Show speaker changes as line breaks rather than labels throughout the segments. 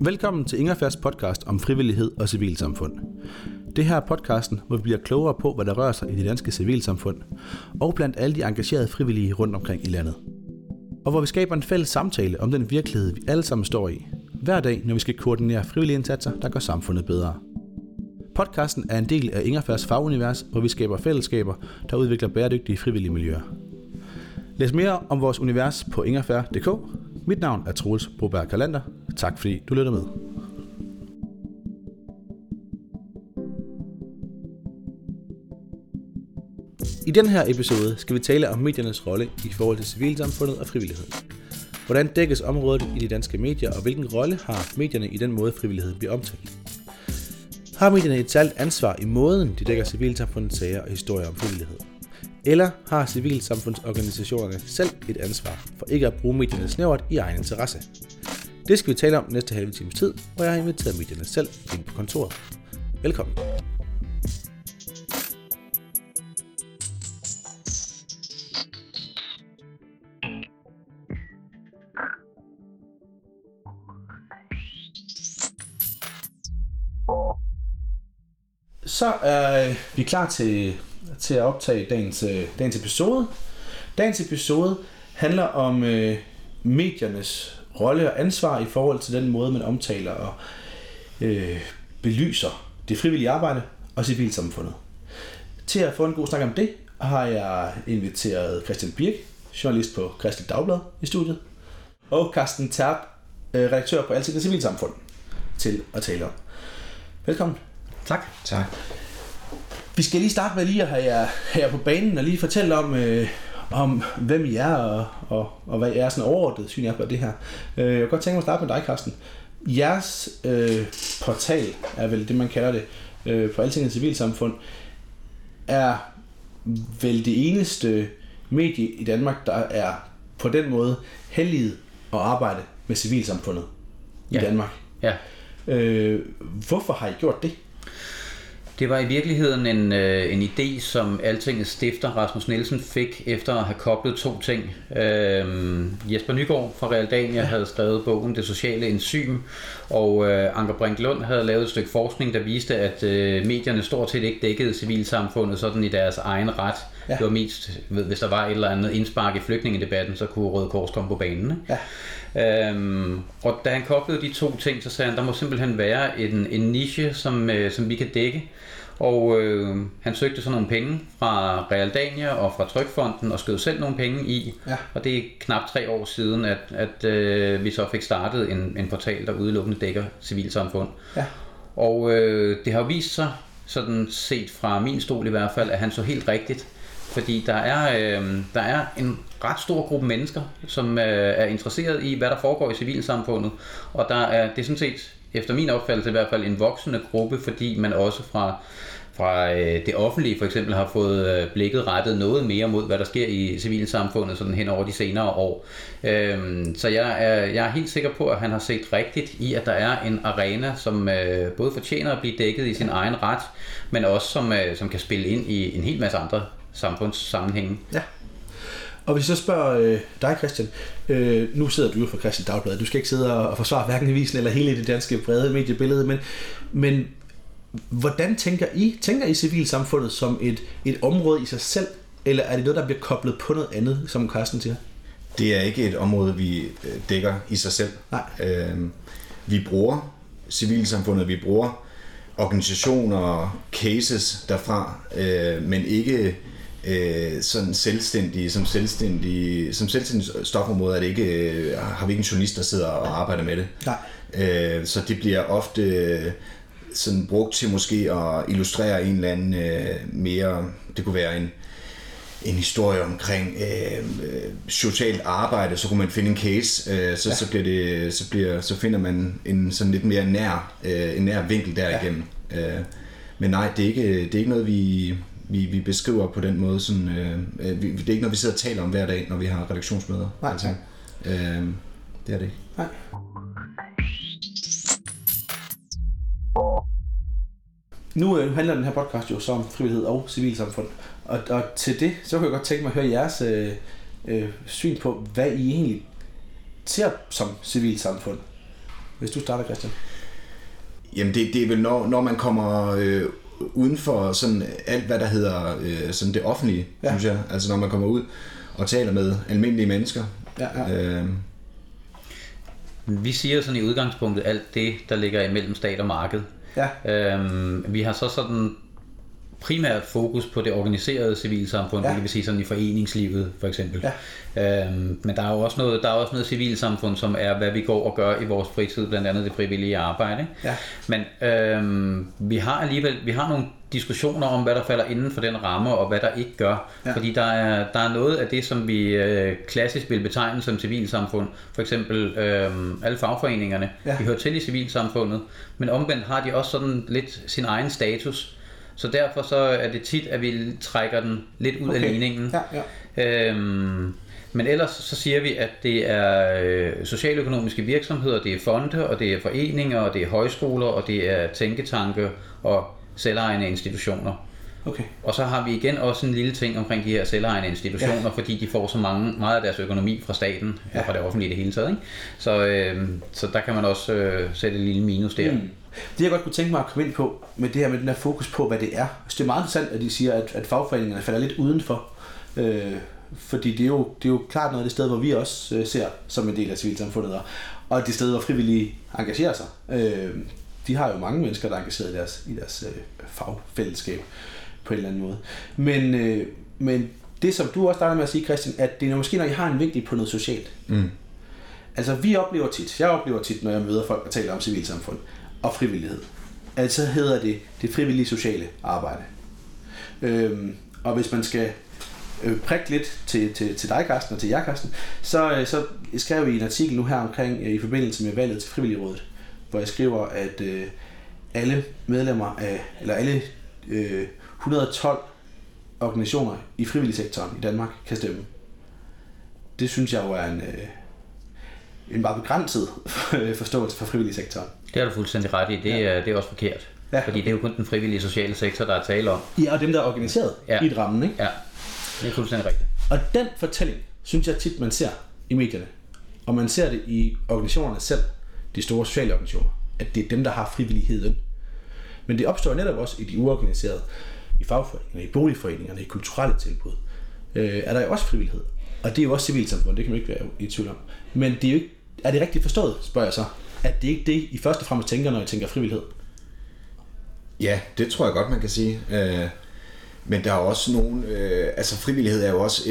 Velkommen til Ingefærs podcast om frivillighed og civilsamfund. Det her er podcasten, hvor vi bliver klogere på, hvad der rører sig i det danske civilsamfund, og blandt alle de engagerede frivillige rundt omkring i landet. Og hvor vi skaber en fælles samtale om den virkelighed, vi alle sammen står i, hver dag, når vi skal koordinere frivillige indsatser, der gør samfundet bedre. Podcasten er en del af Ingefærs fagunivers, hvor vi skaber fællesskaber, der udvikler bæredygtige frivillige miljøer. Læs mere om vores univers på ingefær.dk. Mit navn er Troels Broberg Kalander. Tak fordi du lytter med. I den her episode skal vi tale om mediernes rolle i forhold til civilsamfundet og frivillighed. Hvordan dækkes området i de danske medier, og hvilken rolle har medierne i den måde, frivilligheden bliver omtalt? Har medierne et særligt ansvar i måden, de dækker civilsamfundets sager og historier om frivillighed? Eller har civilsamfundsorganisationerne selv et ansvar for ikke at bruge medierne snævert i egen interesse? Det skal vi tale om næste halve times tid, og jeg har inviteret medierne selv ind på kontoret. Velkommen. Så er vi klar til at optage dagens episode. Dagens episode handler om mediernes rolle og ansvar i forhold til den måde, man omtaler og belyser det frivillige arbejde og civilsamfundet. Til at få en god snak om det, har jeg inviteret Christian Birk, journalist på Kristeligt Dagblad i studiet, og Carsten Terp, redaktør på Altinget Civilsamfund, til at tale om. Velkommen.
Tak.
Vi skal lige starte med lige at have jer på banen og lige fortælle om hvem I er og hvad jeres sådan overordnede syn er på det her. Jeg kunne godt tænke mig at starte med dig, Carsten. Jeres portal er vel det, man kalder det, på Altinget Civilsamfund, er vel det eneste medie i Danmark, der er på den måde helliget at arbejde med civilsamfundet i Danmark.
Ja.
Hvorfor har I gjort det?
Det var i virkeligheden en idé, som Altingets stifter Rasmus Nielsen fik efter at have koblet to ting. Jesper Nygaard fra Realdania havde skrevet bogen Det Sociale Enzym, og Anker Brink Lund havde lavet et stykke forskning, der viste, at medierne stort set ikke dækkede civilsamfundet sådan i deres egen ret. Ja. Det var mest, hvis der var et eller andet indspark i flygtningedebatten, så kunne Røde Kors komme på banen. Ja. Og da han koblede de to ting, så sagde han, der må simpelthen være en niche, som vi kan dække. Og han søgte så nogle penge fra Realdania og fra Trykfonden og skød selv nogle penge i. Ja. Og det er knap 3 år siden, at vi så fik startet en portal, der udelukkende dækker civilsamfund. Ja. Og det har vist sig, sådan set fra min stol i hvert fald, at han så helt rigtigt. Fordi der er en ret stor gruppe mennesker, som er interesseret i, hvad der foregår i civilsamfundet. Og det er sådan set, efter min opfattelse i hvert fald, en voksende gruppe, fordi man også fra det offentlige for eksempel har fået blikket rettet noget mere mod, hvad der sker i civilsamfundet sådan hen over de senere år. Så jeg er helt sikker på, at han har set rigtigt i, at der er en arena, som både fortjener at blive dækket i sin egen ret, men også som kan spille ind i en hel masse andre samfundssammenhænge. Ja.
Og hvis jeg spørger dig, Christian, nu sidder du jo fra Kristeligt Dagblad, du skal ikke sidde og forsvare hverken avisen eller hele det danske brede mediebillede, men hvordan tænker I civilsamfundet som et område i sig selv, eller er det noget, der bliver koblet på noget andet, som Carsten siger?
Det er ikke et område, vi dækker i sig selv. Nej. Vi bruger civilsamfundet, vi bruger organisationer og cases derfra, men ikke sådan som selvstændige stofområde, har vi ikke en journalist, der sidder og arbejder med det. Nej. Så det bliver ofte sådan brugt til måske at illustrere en eller anden mere, det kunne være en historie omkring socialt arbejde, så kunne man finde en case, så finder man en sådan lidt mere nær vinkel derigennem. Ja. Men nej, det er ikke noget vi beskriver på den måde sådan, det er ikke noget vi sidder og taler om hver dag, når vi har redaktionsmøder. Nej. Altså, det er det ikke. Nej.
Nu handler den her podcast jo så om frivillighed og civilsamfund, og til det, så kan jeg godt tænke mig at høre jeres syn på, hvad I egentlig ser som civilsamfund. Hvis du starter, Christian.
Jamen det er vel når man kommer uden for sådan alt hvad der hedder sådan det offentlige, synes jeg. Altså når man kommer ud og taler med almindelige mennesker.
Vi siger sådan i udgangspunktet alt det, der ligger imellem stat og marked. Vi har så sådan primært fokus på det organiserede civilsamfund, det vil sige sådan i foreningslivet for eksempel. Men der er jo også noget civilsamfund, som er hvad vi går og gør i vores fritid, blandt andet det frivillige arbejde. Men vi har nogle diskussioner om, hvad der falder inden for den ramme, og hvad der ikke gør. Fordi der er noget af det, som vi klassisk vil betegne som civilsamfund. For eksempel alle fagforeningerne. De hører til i civilsamfundet, men omvendt har de også sådan lidt sin egen status. Så derfor så er det tit, at vi trækker den lidt ud af ligningen. Men ellers så siger vi, at det er socialøkonomiske virksomheder, det er fonde, og det er foreninger, og det er højskoler, og det er tænketanke og selvejende institutioner. Og så har vi igen også en lille ting omkring de her selvejende institutioner, fordi de får så meget af deres økonomi fra staten, fra det offentlige det hele taget. Ikke? Så der kan man også sætte et lille minus der.
Det jeg godt kunne tænke mig at komme ind på, med det her med den her fokus på, hvad det er. Så det er meget interessant, at de siger, at fagforeningerne falder lidt udenfor. Fordi det er jo klart noget af det sted, hvor vi også ser som en del af civilsamfundet. Og det sted, hvor frivillige engagerer sig. De har jo mange mennesker, der er engageret i deres fagfællesskab på en eller anden måde. Men det, som du også startede med at sige, Christian, at det er måske, når I har en vinkel på noget socialt. Altså, jeg oplever tit, når jeg møder folk og taler om civilsamfund og frivillighed. Altså hedder det frivillige sociale arbejde. Og hvis man skal prikke lidt til dig, Carsten, og til jer, Carsten, så skrev I en artikel nu her omkring i forbindelse med valget til Frivilligrådet, hvor jeg skriver, at alle medlemmer af, eller alle 112 organisationer i frivilligsektoren i Danmark kan stemme. Det synes jeg jo er en meget begrænset forståelse for frivilligsektoren.
Det har du fuldstændig ret i. Det er også forkert. Fordi det er jo kun den frivillige sociale sektor, der er tale om.
Ja, og dem, der er organiseret i et rammen, ikke?
Ja, det er fuldstændig rigtigt.
Og den fortælling, synes jeg tit, man ser i medierne. Og man ser det i organisationerne selv, de store sociale organisationer, at det er dem, der har frivilligheden. Men det opstår netop også i de uorganiserede, i fagforeningerne, i boligforeningerne, i kulturelle tilbud. Er der jo også frivillighed. Og det er jo også civilsamfund, det kan man ikke være i tvivl om. Men det er jo ikke, er det rigtigt forstået, spørger jeg så, at det ikke det, I først og fremmest tænker, når I tænker frivillighed?
Ja, det tror jeg godt, man kan sige. Men der er også nogle, altså frivillighed er jo også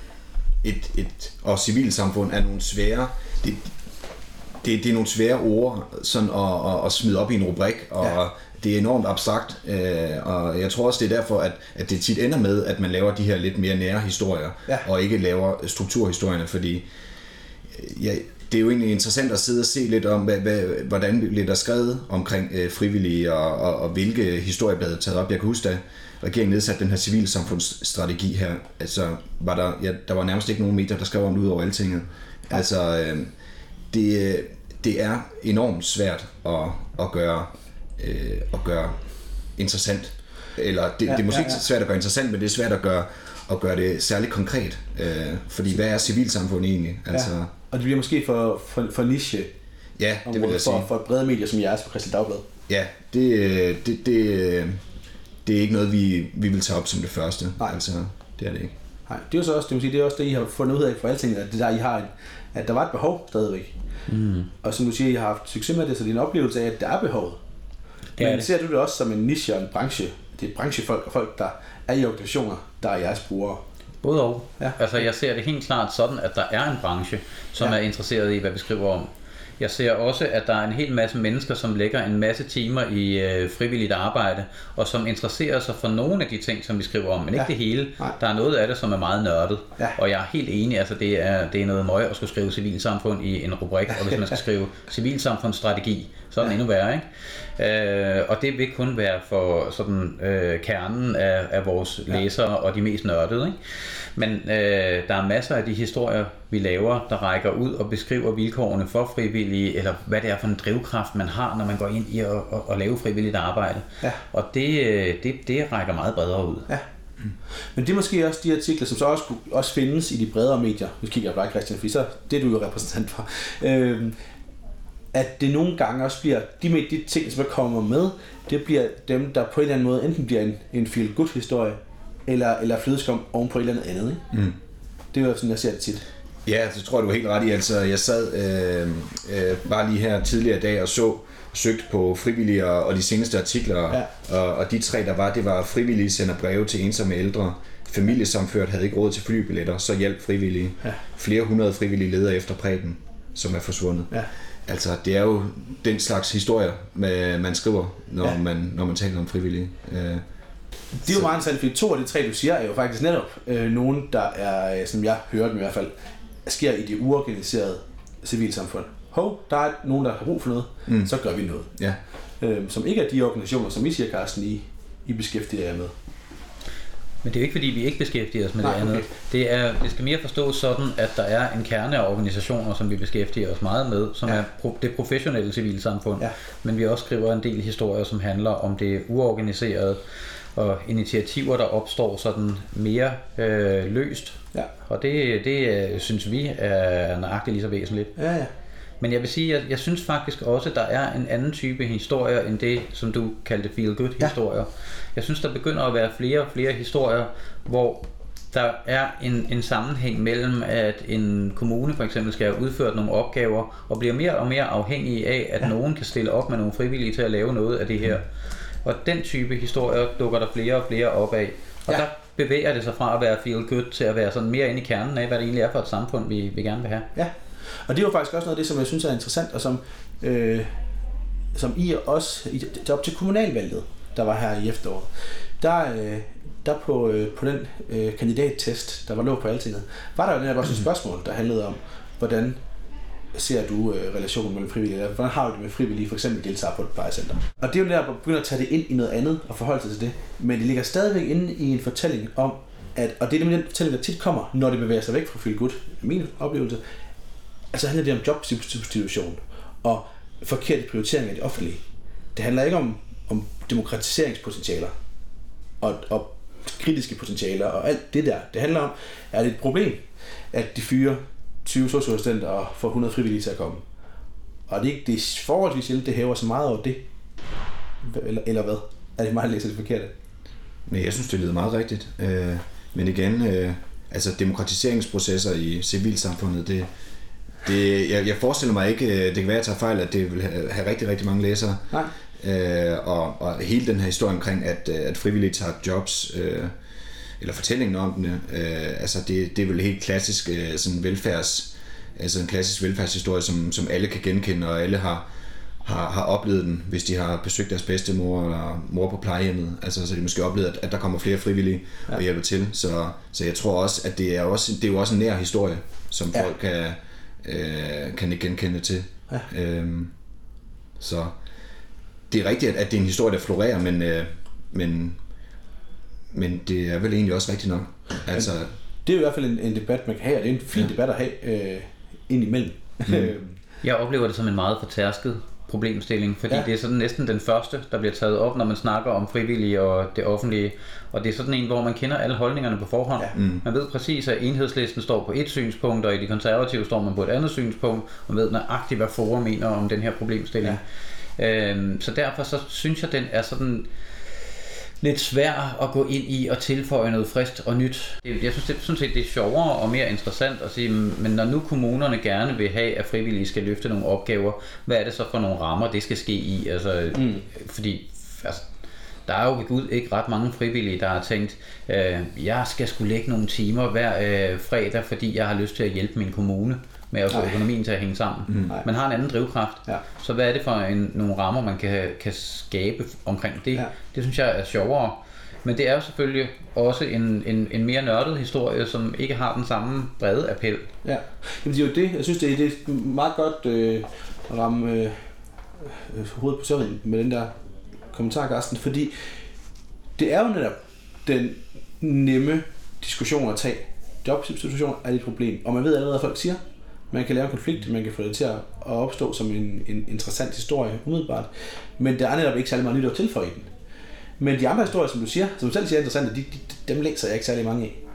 og civilsamfund er nogle svære, det er nogle svære ord sådan at smide op i en rubrik, og det er enormt abstrakt, og jeg tror også, det er derfor, at det tit ender med, at man laver de her lidt mere nære historier, og ikke laver strukturhistorierne, fordi det er jo egentlig interessant at sidde og se lidt om, hvordan bliver der skrevet omkring frivillige, og hvilke historier bliver taget op. Jeg kan huske, da regeringen nedsatte den her civilsamfundsstrategi her, altså der var nærmest ikke nogen medier, der skrev om det ud over Altinget. Altså, det er enormt svært at gøre interessant. Eller det er måske ikke svært at gøre interessant, men det er svært at gøre det særligt konkret. Fordi hvad er civilsamfund egentlig? Altså,
og det bliver måske for niche.
Ja, det vil jeg sige.
For brede medier som jeres på Kristeligt Dagblad.
Ja, det er ikke noget, vi vil tage op som det første.
Nej.
Altså, det er det ikke.
Nej, det er jo så også, det er også det, I har fundet ud af for alting, at det der, I har at der var et behov stadigvæk. Og som du siger, I har haft succes med det, så det er en oplevelse af, at der er behovet. Men ser du det også som en niche og en branche? Det er branchefolk og folk, der er i organisationer, der er jeres brugere.
Både og. Ja. Altså jeg ser det helt klart sådan, at der er en branche, som er interesseret i, hvad vi skriver om. Jeg ser også, at der er en hel masse mennesker, som lægger en masse timer i frivilligt arbejde, og som interesserer sig for nogle af de ting, som vi skriver om, men ikke det hele. Nej. Der er noget af det, som er meget nørdet, og jeg er helt enig, altså det er noget møg at skulle skrive civilsamfund i en rubrik, og hvis man skal skrive civilsamfundsstrategi, så er det endnu værre, ikke? Og det vil kun være for sådan kernen af vores læsere og de mest nørdede, ikke? Men der er masser af de historier, vi laver, der rækker ud og beskriver vilkårene for frivillige, eller hvad det er for en drivkraft, man har, når man går ind i at lave frivilligt arbejde. Ja. Og det rækker meget bredere ud. Ja.
Men det er måske også de artikler, som så også findes i de bredere medier. Nu kigger jeg på dig, Christian, for så det er du jo repræsentant for. at det nogle gange også bliver, de ting, som kommer med, det bliver dem, der på en eller anden måde enten bliver en feel-good-historie, eller flødeskum oven på et eller andet. Ikke? Mm. Det er jo sådan, jeg ser det tit.
Ja, det tror jeg, du er helt ret i. Altså, jeg sad bare lige her tidligere i dag og søgte på frivillige og de seneste artikler, og de 3, der var, det var frivillige sender breve til ensomme ældre, familiesamført havde ikke råd til flybilletter, så hjalp frivillige. Ja. Flere hundrede frivillige leder efter Preben, som er forsvundet. Ja. Altså, det er jo den slags historier, man skriver, når man taler om frivillige.
Det er jo meget interessant, fordi 2 af de 3, du siger, er jo faktisk netop nogen, der er, som jeg hører dem i hvert fald, sker i det uorganiserede civilsamfund. Der er nogen, der har brug for noget, så gør vi noget. Ja. Som ikke er de organisationer, som I siger, Carsten, I beskæftiger jer med.
Men det er jo ikke, fordi vi ikke beskæftiger os med det andet. Okay. Det skal mere forstås sådan, at der er en kerne af organisationer, som vi beskæftiger os meget med, som er det professionelle civilsamfund. Ja. Men vi også skriver en del historier, som handler om det uorganiserede, og initiativer, der opstår sådan mere løst. Ja. Og det synes vi er nøjagtigt lige så væsentligt. Ja. Men jeg vil sige, at jeg synes faktisk også, at der er en anden type historier, end det, som du kaldte feel-good-historier. Ja. Jeg synes, der begynder at være flere og flere historier, hvor der er en sammenhæng mellem, at en kommune for eksempel skal have udført nogle opgaver, og bliver mere og mere afhængig af, at nogen kan stille op med nogle frivillige til at lave noget af det her. Og den type historier dukker der flere og flere op af. Og der bevæger det sig fra at være feel-good til at være sådan mere inde i kernen af, hvad det egentlig er for et samfund, vi gerne vil have. Ja. Og det er jo faktisk også noget af det, som jeg synes er interessant, og som I også, op til kommunalvalget, der var her i efteråret, der på den kandidattest, der var lå på Altinget, var der jo netop også et spørgsmål, der handlede om, hvordan ser du relationen mellem frivillige, eller hvordan har du det med frivillige, for eksempel deltager på et plejecenter. Og det er jo netop at begynde at tage det ind i noget andet, og forholde sig til det, men det ligger stadigvæk inde i en fortælling om, og det er nemlig den fortælling, der tit kommer, når det bevæger sig væk fra feel good, min oplevelse, altså handler det om jobsubstitution og forkerte prioritering af det offentlige. Det handler ikke om demokratiseringspotentialer og kritiske potentialer og alt det der. Det handler om, er det et problem, at de fyrer 20 socialassistenter og får 100 frivillige til at komme. Og det er forholdsvis sjældent, det hæver så meget over det. Eller hvad? Er det meget læst det forkerte?
Men jeg synes, det lyder meget rigtigt. Men igen, altså demokratiseringsprocesser i civilsamfundet, jeg forestiller mig ikke, det kan være, at jeg tager fejl, at det vil have rigtig, rigtig mange læsere. Nej. Og hele den her historie omkring, at frivillige tager jobs, eller fortællingen om den, altså det er vel helt klassisk sådan en klassisk velfærdshistorie, som alle kan genkende, og alle har oplevet den, hvis de har besøgt deres bedstemor eller mor på plejehjemmet. Altså så de måske oplevet, at der kommer flere frivillige og hjælper til. Så jeg tror også, at det er jo også en nær historie, som folk kan genkende til. Ja. Så det er rigtigt, at det er en historie, der florerer, men det er vel egentlig også rigtigt nok. Altså,
det er jo i hvert fald en debat, man kan have, og det er en fin debat at have indimellem.
Jeg oplever det som en meget fortærsket problemstilling, fordi det er sådan næsten den første, der bliver taget op, når man snakker om frivillige og det offentlige. Og det er sådan en, hvor man kender alle holdningerne på forhånd. Ja. Man ved præcis, at Enhedslisten står på et synspunkt, og i de konservative står man på et andet synspunkt, og ved nøjagtigt, hvad Forum mener om den her problemstilling. Ja. Så derfor så synes jeg, den er sådan lidt svær at gå ind i og tilføje noget friskt og nyt. Jeg synes det er sjovere og mere interessant at sige, men når nu kommunerne gerne vil have, at frivillige skal løfte nogle opgaver, hvad er det så for nogle rammer, det skal ske i? Altså, fordi der er jo ved Gud ikke ret mange frivillige, der har tænkt, jeg skal sgu lægge nogle timer hver fredag, fordi jeg har lyst til at hjælpe min kommune med at få økonomien til at hænge sammen. Man har en anden drivkraft. Ja. Så hvad er det for nogle rammer, man kan skabe omkring det? Ja. Det synes jeg er sjovere. Men det er jo selvfølgelig også en mere nørdet historie, som ikke har den samme brede appel. Ja,
jamen det er jo det. Jeg synes, det er meget godt at ramme hovedet på søvnen med den der kommentar, Carsten, fordi det er jo netop den nemme diskussion at tage. Jobsubstitution er et problem, og man ved allerede, hvad folk siger. Man kan lave en konflikt, man kan få det til at opstå som en interessant historie umiddelbart, men der er netop ikke særlig meget nyt at tilføje i den. Men de andre historier, som du selv siger er interessante, dem læser jeg ikke særlig mange af.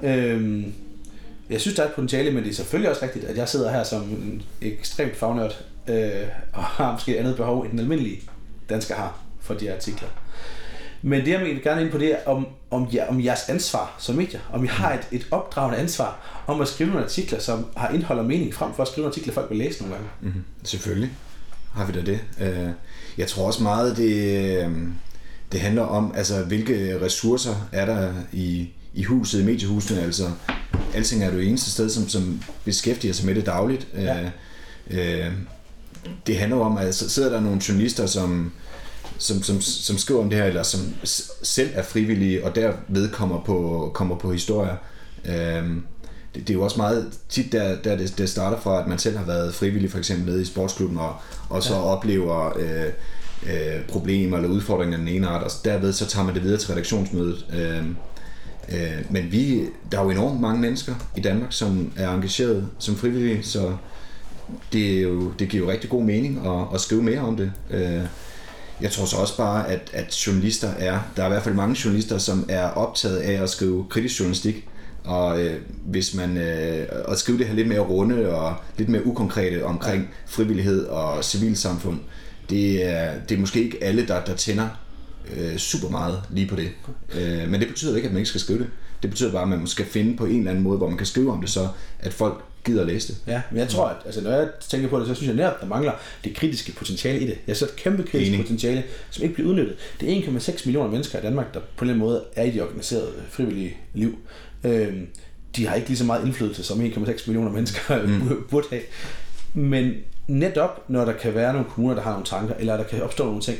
Nej. Jeg synes, der er et potentiale, men det er selvfølgelig også rigtigt, at jeg sidder her som en ekstremt fagnørd og har måske et andet behov, end den almindelige dansker har for de artikler. Men det, jeg vil gerne ind på, det er om jeres ansvar som medier. Om I har et opdragende ansvar om at skrive nogle artikler, som har indhold og mening, frem for at skrive nogle artikler, folk vil læse nogle gange.
Mm-hmm. Selvfølgelig har vi da det. Jeg tror også meget, det handler om, altså, hvilke ressourcer er der i huset, i mediehusene. Altså, alting er det eneste sted, som beskæftiger sig med det dagligt. Ja. Det handler om, at sidder der nogle journalister, som skriver om det her, eller som selv er frivillige, og derved kommer på historier. Det er jo også meget tit, der det starter fra, at man selv har været frivillig, for eksempel nede i sportsklubben, og så oplever problemer eller udfordringer af den ene art, og derved så tager man det videre til redaktionsmødet. Men der er jo enormt mange mennesker i Danmark, som er engageret som frivillige, så det giver jo rigtig god mening at skrive mere om det. Jeg tror så også bare, at journalister der er i hvert fald mange journalister, som er optaget af at skrive kritisk journalistik, og hvis man at skrive det her lidt mere runde og lidt mere ukonkrete omkring frivillighed og civilsamfund, det er måske ikke alle, der tænder super meget lige på det. Men det betyder ikke, at man ikke skal skrive det. Det betyder bare, at man skal finde på en eller anden måde, hvor man kan skrive om det, så at folk gider at læse det.
Ja, men jeg tror, at altså, når jeg tænker på det, så synes jeg netop, der mangler det kritiske potentiale i det. Jeg ser et kæmpe kritisk potentiale, som ikke bliver udnyttet. Det er 1,6 millioner mennesker i Danmark, der på en eller anden måde er i de organiserede frivillige liv. De har ikke lige så meget indflydelse, som 1,6 millioner mennesker burde have. Men netop, når der kan være nogle kommuner, der har nogle tanker, eller der kan opstå nogle ting,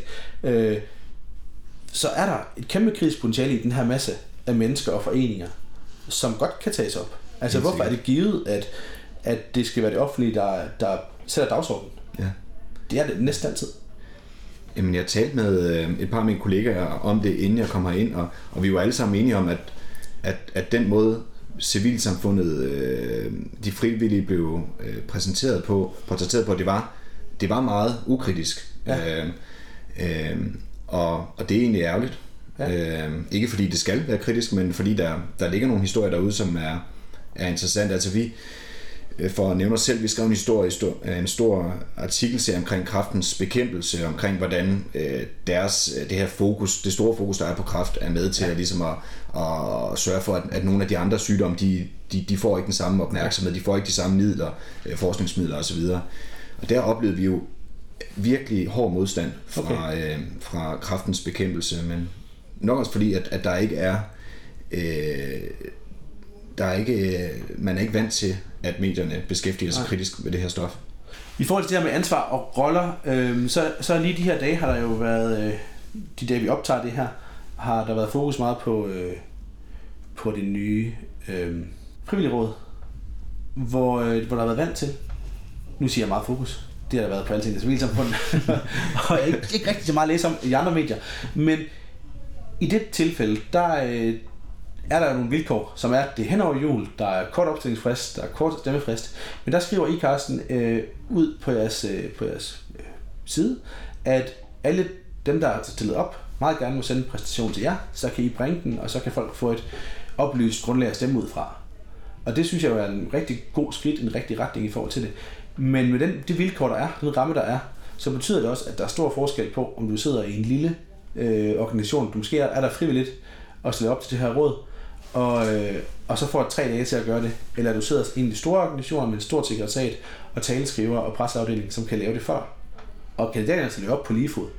så er der et kæmpe kritisk potentiale i den her masse af mennesker og foreninger, som godt kan tages op. Altså, hvorfor er det givet, at det skal være det offentlige, der sætter dagsordenen?
Ja.
Det er det næsten altid.
Jamen, jeg talte med et par af mine kollegaer om det, inden jeg kom herind, og vi var alle sammen enige om, at den måde, civilsamfundet, de frivillige blev portrætteret på, det var meget ukritisk. Ja. Og det er egentlig ærgerligt. Ja. Ikke fordi det skal være kritisk, men fordi der ligger nogle historier derude, som er interessante. Altså vi, for at nævne os selv, vi skrev en stor artikelserie omkring kræftens bekæmpelse, omkring hvordan det her fokus, det store fokus, der er på kræft, er med til at, ligesom at sørge for, at nogle af de andre sygdomme, de får ikke den samme opmærksomhed, de får ikke de samme midler, forskningsmidler osv. Og der oplevede vi jo virkelig hård modstand fra kræftens bekæmpelse, men nok også fordi, at der ikke er man er ikke vant til, at medierne beskæftiger sig kritisk med det her stof.
I forhold til det her med ansvar og roller, så lige de her dage har der jo været, de dage vi optager det her, har der været fokus meget på det nye frivillige råd, hvor der har været vant til, nu siger jeg meget fokus, det har der været på alting i civilsamfundet, og ikke rigtig så meget at læse om i andre medier, men i det tilfælde, der er der nogle vilkår, som er, at det er hen over jul, der er kort opstillingsfrist, der er kort stemmefrist, men der skriver I, Carsten, ud på jeres side, at alle dem, der er stillet op, meget gerne må sende en præstation til jer, så kan I bringe den, og så kan folk få et oplyst grundlag at stemme ud fra. Og det synes jeg jo er en rigtig god skridt, en rigtig retning i forhold til det. Men med det vilkår, der er, den ramme, der er, så betyder det også, at der er stor forskel på, om du sidder i en lille organisation, du måske er der frivilligt og stiller op til det her råd, og så får 3 dage til at gøre det, eller du sidder i en stor organisation med en stor sekretariat og taleskriver og presseafdeling, som kan lave det før, og kandidaterne skal løbe op på lige fod.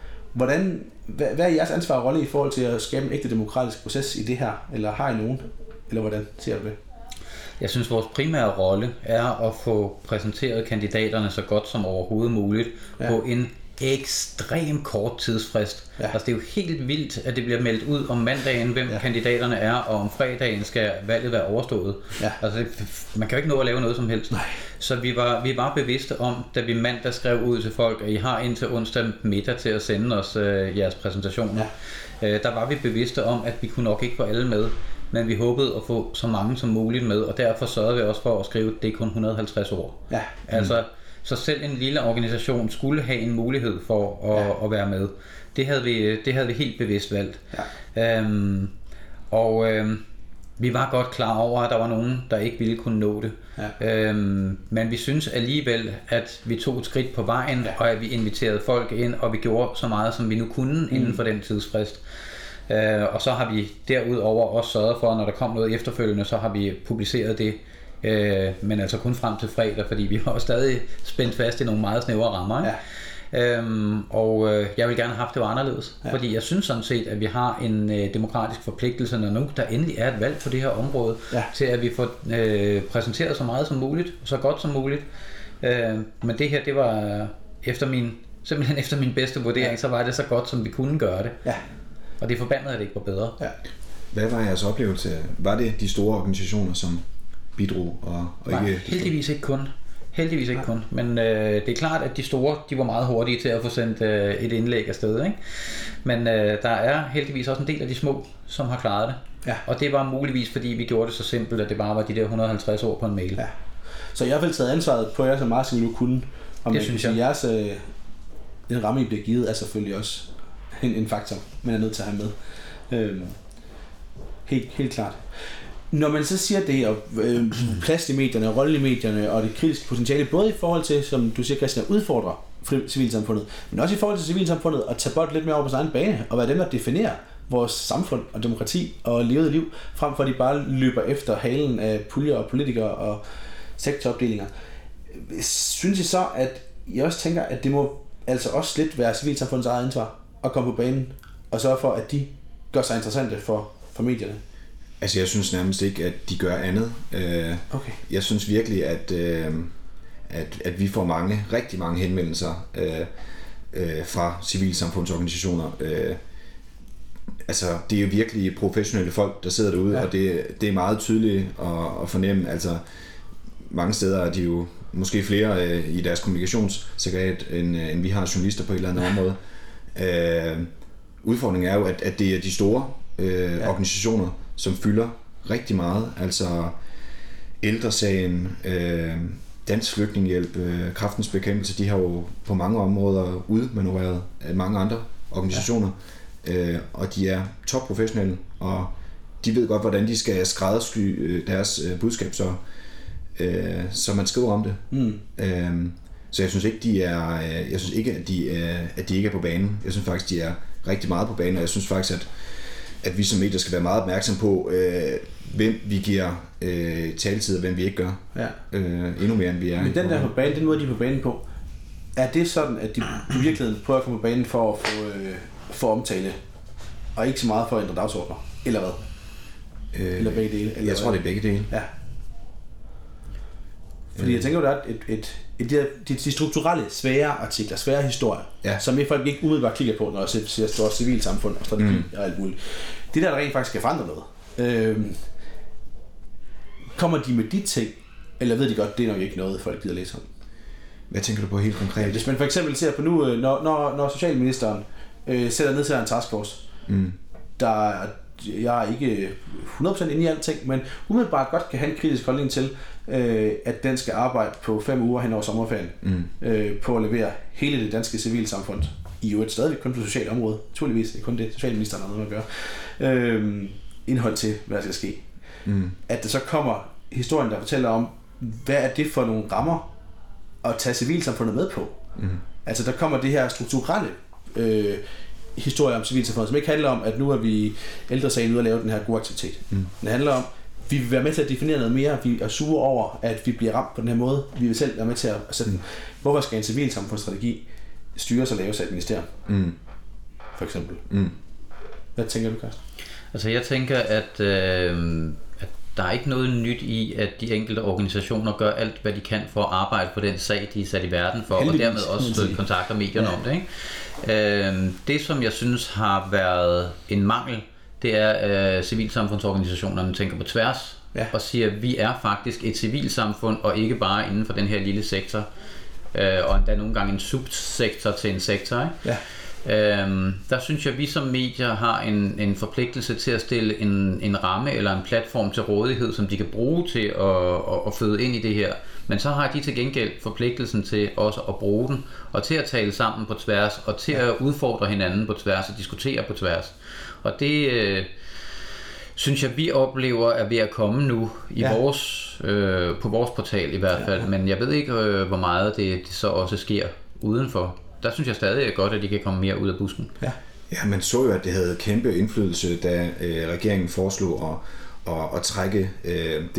Hvad er jeres ansvar og rolle i forhold til at skabe en ægte demokratisk proces i det her, eller har I nogen, eller hvordan ser du det?
Jeg synes, vores primære rolle er at få præsenteret kandidaterne så godt som overhovedet muligt på en ekstrem kort tidsfrist. Ja. Altså det er jo helt vildt, at det bliver meldt ud om mandagen, hvem kandidaterne er, og om fredagen skal valget være overstået. Ja. Altså man kan jo ikke nå at lave noget som helst. Nej. Så vi var bevidste om, da vi mandag skrev ud til folk, at I har indtil onsdag middag til at sende os jeres præsentationer. Ja. Der var vi bevidste om, at vi kunne nok ikke få alle med, men vi håbede at få så mange som muligt med, og derfor sørgede vi også for at skrive, det er kun 150 ord. Ja. Altså så selv en lille organisation skulle have en mulighed for at være med. Det havde vi helt bevidst valgt. Ja. vi var godt klar over, at der var nogen, der ikke ville kunne nå det. Ja. Men vi synes alligevel, at vi tog et skridt på vejen, og at vi inviterede folk ind, og vi gjorde så meget, som vi nu kunne inden for den tidsfrist. Og så har vi derudover også sørget for, at når der kom noget efterfølgende, så har vi publiceret det, men altså kun frem til fredag, fordi vi var stadig spændt fast i nogle meget snævre rammer. Ikke? Ja. Jeg vil gerne have haft det var anderledes, fordi jeg synes sådan set, at vi har en demokratisk forpligtelse, når nu der endelig er et valg på det her område, til at vi får præsenteret så meget som muligt, så godt som muligt. Men det her, det var simpelthen efter min bedste vurdering, så var det så godt, som vi kunne gøre det. Ja. Og det er forbandet, at det ikke var bedre. Ja.
Hvad var jeres oplevelse? Var det de store organisationer, som bidrog? Og
nej, ikke heldigvis ikke kun. Heldigvis ikke kun, men det er klart, at de store, de var meget hurtige til at få sendt et indlæg afsted, ikke? Men der er heldigvis også en del af de små, som har klaret det. Ja. Og det var muligvis, fordi vi gjorde det så simpelt, at det bare var de der 150 ord på en mail. Ja.
Så jeg har vel taget ansvaret på jer så meget, som I nu kunne. Og
det synes jeg.
Jeres, den ramme, I bliver givet, er selvfølgelig også en faktor, man er nødt til at have med. Helt klart. Når man så siger det, og plads i medierne, rolle i medierne, og det kritiske potentiale, både i forhold til, som du siger, Christian, at udfordre civilsamfundet, men også i forhold til civilsamfundet, at tage bolden lidt mere over på sin egen bane, og være dem, der definerer vores samfund og demokrati og levet liv, frem for at de bare løber efter halen af puljer og politikere og sektoropdelinger. Synes I så, at I også tænker, at det må altså også lidt være civilsamfundets eget ansvar at komme på banen, og sørge for, at de gør sig interessante for medierne?
Altså, jeg synes nærmest ikke, at de gør andet. Okay. Jeg synes virkelig, at vi får rigtig mange henvendelser fra civilsamfundsorganisationer. Altså, det er jo virkelig professionelle folk, der sidder derude, og det er meget tydeligt at fornemme. Altså, mange steder er de jo måske flere i deres kommunikationssekretariat, end vi har journalister på et eller andet område. Udfordringen er jo, at det er de store organisationer, som fylder rigtig meget. Altså Ældresagen, Dansk Flygtningehjælp, Kræftens Bekæmpelse, de har jo på mange områder udmanøvreret mange andre organisationer, og de er topprofessionelle, og de ved godt, hvordan de skal skræddersy deres budskab, så man skriver om det. Så jeg synes ikke, at de ikke er på banen. Jeg synes faktisk, de er rigtig meget på banen, og jeg synes faktisk, at vi som medier skal være meget opmærksom på, hvem vi giver taletid, og hvem vi ikke gør. Ja. Endnu mere, end vi er.
Men den der på banen, den måde, de er på banen på, er det sådan, at de i virkeligheden prøver at komme på banen for at få omtale, og ikke så meget for at ændre dagsordner? Eller hvad? Eller begge dele?
Jeg tror, det er begge dele. Ja.
Fordi jeg tænker, at der er de strukturelle, svære artikler, svære historier, som folk ikke umiddelbart klikker på, når jeg siger stort civilsamfund og strategi og alt muligt. Det der rent faktisk skal forandre noget. Kommer de med de ting, eller ved de godt, det er nok ikke noget, folk gider læse om?
Hvad tænker du på helt konkret?
Ja, hvis man for eksempel ser på nu, når socialministeren sætter ned til en taskforce, der jeg er ikke 100% inde i alting, men umiddelbart godt kan have en kritisk holdning til, at den skal arbejde på 5 uger hen over sommerferien, på at levere hele det danske civilsamfund, i jo et stadigvæk kun på socialt område, naturligvis, det er kun det, socialministeren har noget at gøre, indhold til, hvad der skal ske. At der så kommer historien, der fortæller om, hvad er det for nogle rammer at tage civilsamfundet med på. Altså der kommer det her strukturelle historie om civilsamfundet, som ikke handler om, at nu er vi Ældresagen ude at lave den her gode aktivitet. Det handler om, vi vil være med til at definere noget mere, vi er sure over, at vi bliver ramt på den her måde. Vi vil selv være med til at sætte, hvorfor skal en civilsamfundsstrategi styres og laves af et ministerium? For eksempel. Hvad tænker du, Carsten?
Altså jeg tænker, at der er ikke noget nyt i, at de enkelte organisationer gør alt, hvad de kan for at arbejde på den sag, de er sat i verden for, heldigvis, og dermed også kontakter medierne om det. Ikke? Det, som jeg synes har været en mangel, det er, at civilsamfundsorganisationerne tænker på tværs og siger, at vi er faktisk et civilsamfund, og ikke bare inden for den her lille sektor, og endda nogle gange en subsektor til en sektor. Ikke? Ja. Der synes jeg, at vi som medier har en forpligtelse til at stille en ramme eller en platform til rådighed, som de kan bruge til at føde ind i det her. Men så har de til gengæld forpligtelsen til også at bruge den, og til at tale sammen på tværs, og til at udfordre hinanden på tværs og diskutere på tværs. Og det synes jeg, vi oplever er ved at komme nu i på vores portal i hvert fald, men jeg ved ikke, hvor meget det så også sker udenfor. Der synes jeg stadig godt, at de kan komme mere ud af busken.
Ja, man så jo, at det havde kæmpe indflydelse, da regeringen foreslog at trække det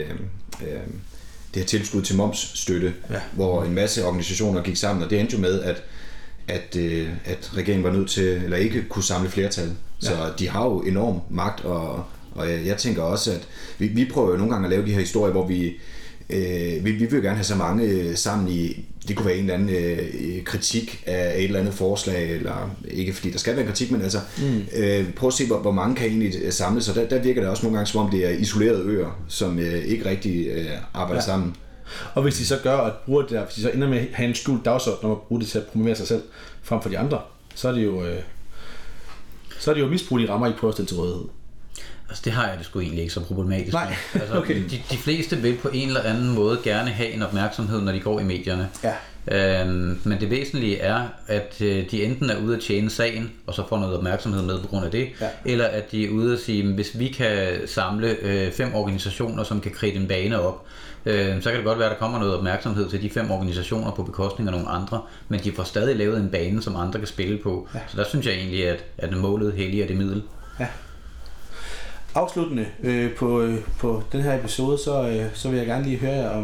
her tilskud til momsstøtte, hvor en masse organisationer gik sammen, og det endte jo med, at regeringen var nødt til, eller ikke kunne samle flertal. Så de har jo enorm magt, og jeg tænker også, at vi prøver jo nogle gange at lave de her historier, hvor vi vil jo gerne have så mange sammen i, det kunne være en eller anden kritik af et eller andet forslag, eller ikke fordi der skal være kritik, men altså prøv at se, hvor mange kan egentlig samles, og der virker det også nogle gange, som om det er isolerede øer, som ikke rigtig arbejder sammen.
Og hvis de så gør at bruger det der, hvis de så ender med at have en skjult dagsorden, når man bruger det til at promovere sig selv frem for de andre, så er det jo misbrug, de rammer, I prøver at stille til rådighed.
Altså det har jeg det sgu egentlig ikke så problematisk.
Nej,
altså,
okay.
De fleste vil på en eller anden måde gerne have en opmærksomhed, når de går i medierne. Men det væsentlige er, at de enten er ude at tjene sagen, og så får noget opmærksomhed med på grund af det, eller at de er ude at sige, at hvis vi kan samle 5 organisationer, som kan kridte en bane op, så kan det godt være, at der kommer noget opmærksomhed til de 5 organisationer på bekostning af nogle andre, men de får stadig lavet en bane, som andre kan spille på. Så der synes jeg egentlig, at målet helliger det middel.
Afsluttende på den her episode, så vil jeg gerne lige høre jer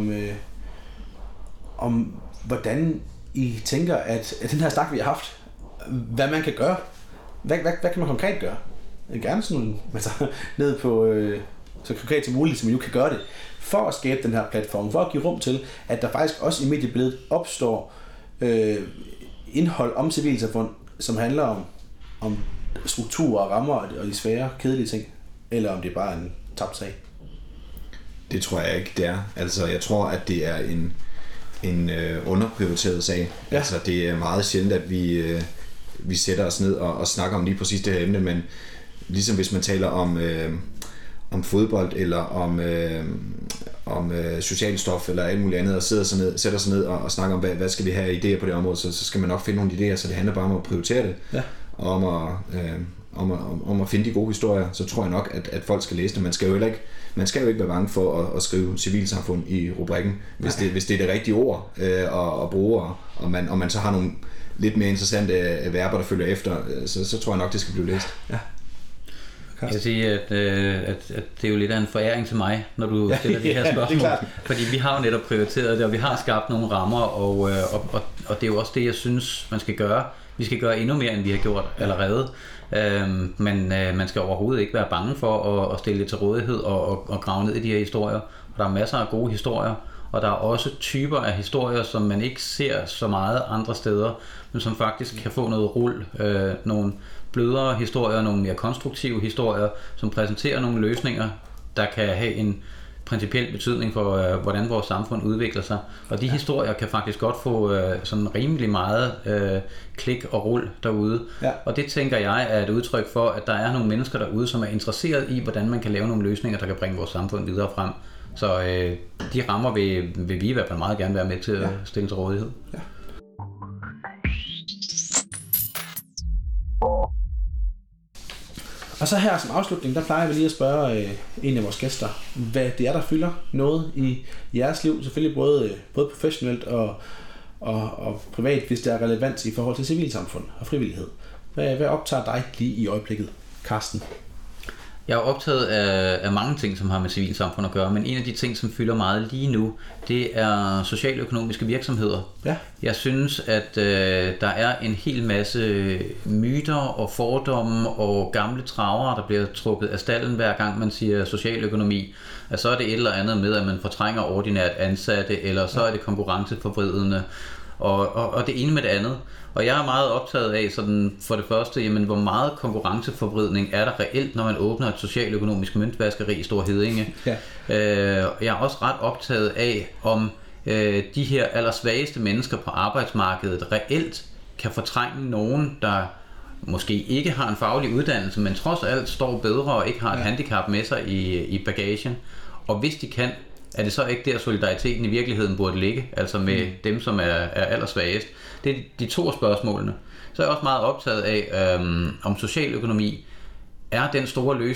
om hvordan I tænker, at den her snak, vi har haft, hvad man kan gøre. Hvad kan man konkret gøre? Gerne sådan ned på så konkret som muligt, som I nu kan gøre det, for at skabe den her platform, for at give rum til, at der faktisk også i mediebilledet opstår indhold om civilsamfund, som handler om strukturer og rammer og de svære, kedelige ting, eller om det er bare en tabt sag.
Det tror jeg ikke, det er. Altså, jeg tror, at det er en underprioriteret sag. Altså, det er meget sjældent, at vi sætter os ned og snakker om lige præcis det her emne, men ligesom hvis man taler om fodbold, eller om socialstof, eller alt muligt andet, og sætter sig ned og snakker om, hvad skal vi have idéer på det område, så skal man nok finde nogle idéer, så det handler bare om at prioritere det, og om at finde de gode historier, så tror jeg nok, at folk skal læse det. Man skal jo ikke være bange for at skrive civilsamfund i rubrikken, hvis det er det rigtige ord at bruge, og man så har nogle lidt mere interessante verber, der følger efter, så tror jeg nok, det skal blive læst.
Jeg kan sige, at det er jo lidt af en foræring til mig, når du stiller de her spørgsmål. Fordi vi har jo netop prioriteret det, og vi har skabt nogle rammer, og det er jo også det, jeg synes, man skal gøre. Vi skal gøre endnu mere, end vi har gjort allerede. Men man skal overhovedet ikke være bange for at stille det til rådighed og grave ned i de her historier. Og der er masser af gode historier, og der er også typer af historier, som man ikke ser så meget andre steder, men som faktisk kan få noget rul, nogle blødere historier, nogle mere konstruktive historier, som præsenterer nogle løsninger, der kan have en principiel betydning for, hvordan vores samfund udvikler sig. Og de historier kan faktisk godt få sådan rimelig meget klik og rul derude. Og det tænker jeg er et udtryk for, at der er nogle mennesker derude, som er interesseret i, hvordan man kan lave nogle løsninger, der kan bringe vores samfund videre frem. Så de rammer vil vi i hvert fald meget gerne være med til at stille til rådighed.
Og så her som afslutning, der plejer vi lige at spørge en af vores gæster, hvad det er, der fylder noget i jeres liv, selvfølgelig både professionelt og privat, hvis det er relevant i forhold til civilsamfund og frivillighed. Hvad optager dig lige i øjeblikket, Carsten?
Jeg er optaget af mange ting, som har med civilsamfund at gøre, men en af de ting, som fylder meget lige nu, det er socialøkonomiske virksomheder. Jeg synes, at der er en hel masse myter og fordomme og gamle traver, der bliver trukket af stallen hver gang man siger socialøkonomi. At så er det et eller andet med, at man fortrænger ordinært ansatte, eller så er det konkurrenceforvridende, og det ene med det andet. Og jeg er meget optaget af sådan, for det første, jamen, hvor meget konkurrenceforvridning er der reelt, når man åbner et socialøkonomisk møntvaskeri i Store Heddinge. Jeg er også ret optaget af, om de her allersvageste mennesker på arbejdsmarkedet reelt kan fortrænge nogen, der måske ikke har en faglig uddannelse, men trods alt står bedre og ikke har et handicap med sig i bagagen. Og hvis de kan, er det så ikke der, solidariteten i virkeligheden burde ligge, altså med dem, som er allersvagest? Det er de 2 spørgsmålene. Så er jeg også meget optaget af, om socialøkonomi er den store løsning,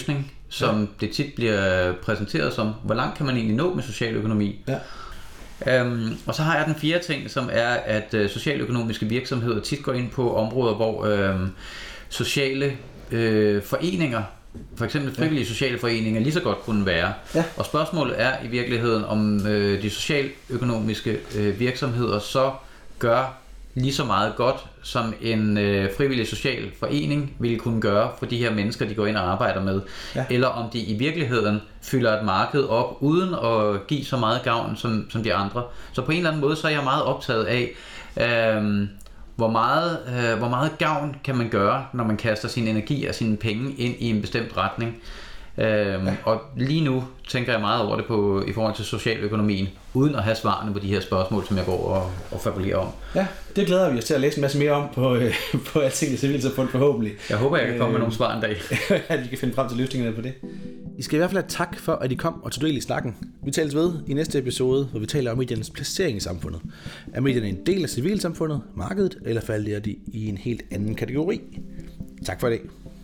som det tit bliver præsenteret som. Hvor langt kan man egentlig nå med socialøkonomi? Ja. Og så har jeg den fjerde ting, som er, at socialøkonomiske virksomheder tit går ind på områder, hvor sociale foreninger, for eksempel frivillige sociale foreninger, lige så godt kunne være. Ja. Og spørgsmålet er i virkeligheden, om de socialøkonomiske virksomheder så gør lige så meget godt, som en frivillig social forening ville kunne gøre for de her mennesker, de går ind og arbejder med. Ja. Eller om de i virkeligheden fylder et marked op, uden at give så meget gavn som de andre. Så på en eller anden måde, så er jeg meget optaget af, hvor meget gavn kan man gøre, når man kaster sin energi og sine penge ind i en bestemt retning. Og lige nu tænker jeg meget over det i forhold til socialøkonomien, uden at have svarene på de her spørgsmål, som jeg går og fabulerer om.
Ja, det glæder vi os til at læse en masse mere om på Altinget Civilsamfund forhåbentlig.
Jeg håber, jeg kan komme med nogle svar en dag.
At vi kan finde frem til løsningerne på det. I skal i hvert fald have tak for, at I kom og tog del i snakken. Vi tales ved i næste episode, hvor vi taler om mediernes placering i samfundet. Er medierne en del af civilsamfundet, markedet, eller falder de i en helt anden kategori? Tak for i dag.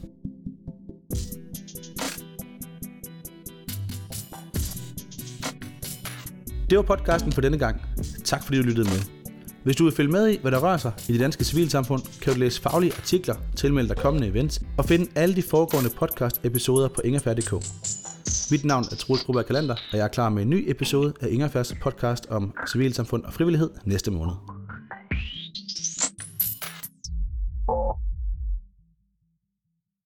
Det var podcasten for denne gang. Tak fordi du lyttede med. Hvis du vil følge med i, hvad der rører sig i det danske civilsamfund, kan du læse faglige artikler, tilmelde dig kommende events og finde alle de foregående podcast-episoder på ingefær.dk. Mit navn er Troels Broberg Kalander, og jeg er klar med en ny episode af Ingefærs podcast om civilsamfund og frivillighed næste måned.